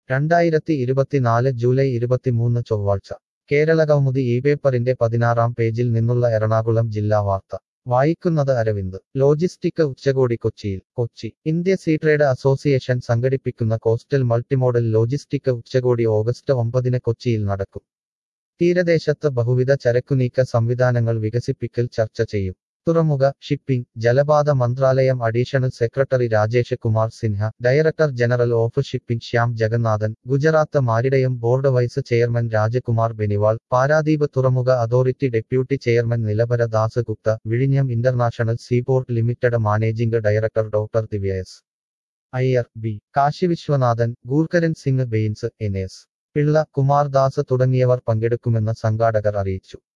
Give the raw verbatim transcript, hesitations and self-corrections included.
രണ്ടായിരത്തി ഇരുപത്തിനാല് ജൂലൈ ഇരുപത്തിമൂന്ന് ചൊവ്വാഴ്ച കേരള കൗമുദി ഈ പേപ്പറിന്റെ പതിനാറാം പേജിൽ നിന്നുള്ള എറണാകുളം ജില്ലാ വാർത്ത വായിക്കുന്നത് അരവിന്ദ് ലോജിസ്റ്റിക് ഉച്ചകോടി കൊച്ചിയിൽ Kochi India sea trade association സംഘടിപ്പിക്കുന്ന കോസ്റ്റൽ മൾട്ടിമോഡൽ ലോജിസ്റ്റിക് ഉച്ചകോടി ഓഗസ്റ്റ് ഒമ്പതിന് കൊച്ചിയിൽ നടക്കും തീരദേശത്ത് ബഹുവിധ ചരക്കുനീക്ക സംവിധാനങ്ങൾ വികസിപ്പിക്കൽ ചർച്ച ചെയ്യും തുറമുഖ ഷിപ്പിംഗ് ജലപാത മന്ത്രാലയം additional secretary Rajesh Kumar Sinha director general of shipping Shyam Jagannathan Gujarat maritime board vice chairman Rajkumar Beniwal Paradip തുറമുഖ authority deputy chairman Nilabra Das Gupta വിഴിഞ്ഞം international seaport limited managing director doctor Divya S Iyer B Kashi Viswanathan Gurkaran Singh Bains N S Pillai Kumar Das തുടങ്ങിയവർ പങ്കെടുക്കുമെന്ന് സംഘാടകർ അറിയിച്ചു